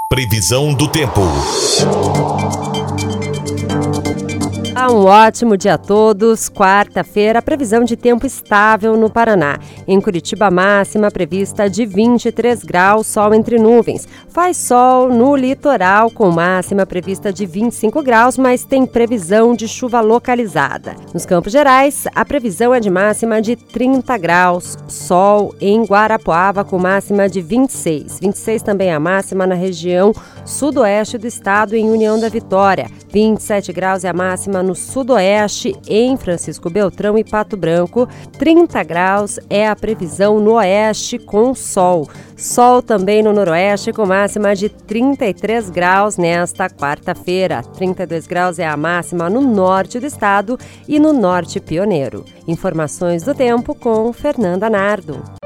Previsão do tempo. Um ótimo dia a todos. Quarta-feira, previsão de tempo estável no Paraná. Em Curitiba, máxima prevista de 23 graus, sol entre nuvens. Faz sol no litoral, com máxima prevista de 25 graus, mas tem previsão de chuva localizada. Nos Campos Gerais, a previsão é de máxima de 30 graus, sol em Guarapuava, com máxima de 26. 26 também é a máxima na região sudoeste do estado, em União da Vitória. 27 graus é a máxima no sudoeste, em Francisco Beltrão e Pato Branco. 30 graus é a previsão no oeste, com sol. Sol também no noroeste, com máxima de 33 graus nesta quarta-feira. 32 graus é a máxima no norte do estado e no norte pioneiro. Informações do tempo com Fernanda Nardo.